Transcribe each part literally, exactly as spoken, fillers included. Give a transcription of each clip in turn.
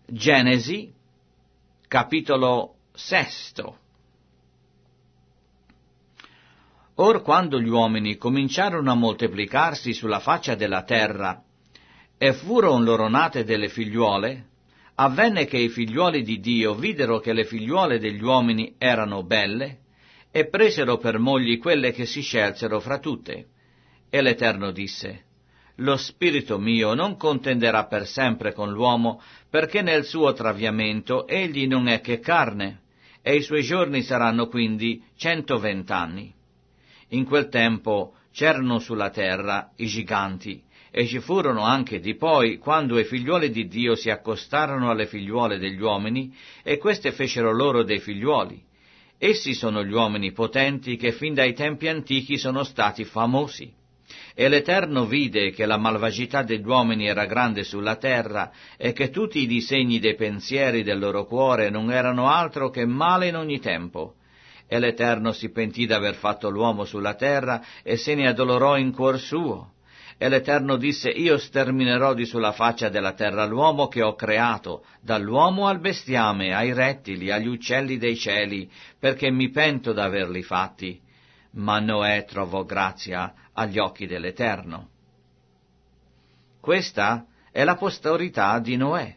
Genesi, capitolo sesto. Or quando gli uomini cominciarono a moltiplicarsi sulla faccia della terra, e furono loro nate delle figliuole, avvenne che i figliuoli di Dio videro che le figliuole degli uomini erano belle, e presero per mogli quelle che si scelsero fra tutte. E l'Eterno disse: Lo spirito mio non contenderà per sempre con l'uomo, perché nel suo traviamento egli non è che carne, e i suoi giorni saranno quindi centovent'anni. In quel tempo c'erano sulla terra i giganti, e ci furono anche di poi, quando i figliuoli di Dio si accostarono alle figliuole degli uomini, e queste fecero loro dei figliuoli. Essi sono gli uomini potenti che fin dai tempi antichi sono stati famosi. E l'Eterno vide che la malvagità degli uomini era grande sulla terra, e che tutti i disegni dei pensieri del loro cuore non erano altro che male in ogni tempo. E l'Eterno si pentì d'aver fatto l'uomo sulla terra, e se ne addolorò in cuor suo. E l'Eterno disse: Io sterminerò di sulla faccia della terra l'uomo che ho creato, dall'uomo al bestiame, ai rettili, agli uccelli dei cieli, perché mi pento d'averli fatti. Ma Noè trovò grazia agli occhi dell'Eterno. Questa è la posterità di Noè.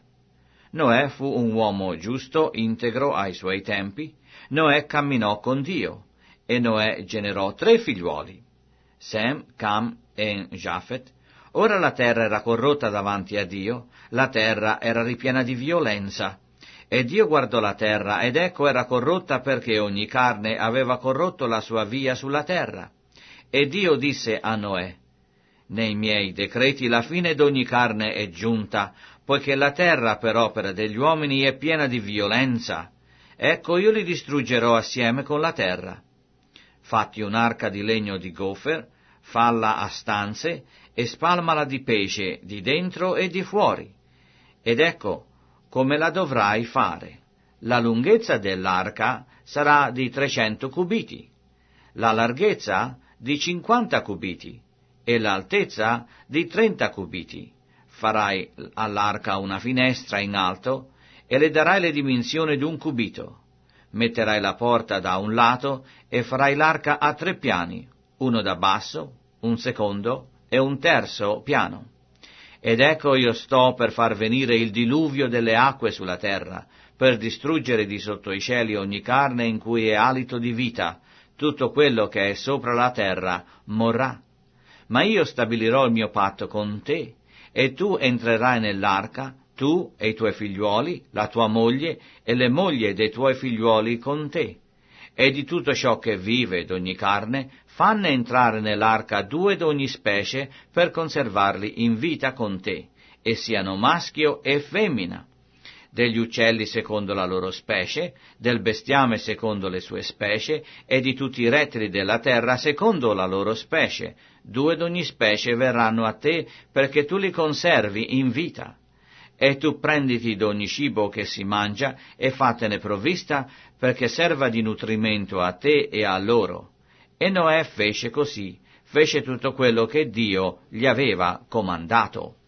Noè fu un uomo giusto, integro ai suoi tempi. Noè camminò con Dio, e Noè generò tre figliuoli, Sem, Cam e Jafet. Ora la terra era corrotta davanti a Dio, la terra era ripiena di violenza. E Dio guardò la terra, ed ecco era corrotta perché ogni carne aveva corrotto la sua via sulla terra. E Dio disse a Noè: Nei miei decreti la fine d'ogni carne è giunta, poiché la terra per opera degli uomini è piena di violenza. Ecco, io li distruggerò assieme con la terra. Fatti un'arca di legno di gofer, falla a stanze, e spalmala di pesce di dentro e di fuori. Ed ecco come la dovrai fare. La lunghezza dell'arca sarà di trecento cubiti, la larghezza di cinquanta cubiti, e l'altezza di trenta cubiti. Farai all'arca una finestra in alto, e le darai le dimensioni d'un cubito. Metterai la porta da un lato, e farai l'arca a tre piani, uno da basso, un secondo e un terzo piano. Ed ecco io sto per far venire il diluvio delle acque sulla terra, per distruggere di sotto i cieli ogni carne in cui è alito di vita. Tutto quello che è sopra la terra morrà. Ma io stabilirò il mio patto con te, e tu entrerai nell'arca, tu e i tuoi figliuoli, la tua moglie e le mogli dei tuoi figliuoli con te. E di tutto ciò che vive d'ogni carne, fanne entrare nell'arca due d'ogni specie per conservarli in vita con te, e siano maschio e femmina. Degli uccelli secondo la loro specie, del bestiame secondo le sue specie, e di tutti i rettili della terra secondo la loro specie. Due d'ogni specie verranno a te, perché tu li conservi in vita. E tu prenditi d'ogni cibo che si mangia, e fatene provvista, perché serva di nutrimento a te e a loro. E Noè fece così, fece tutto quello che Dio gli aveva comandato.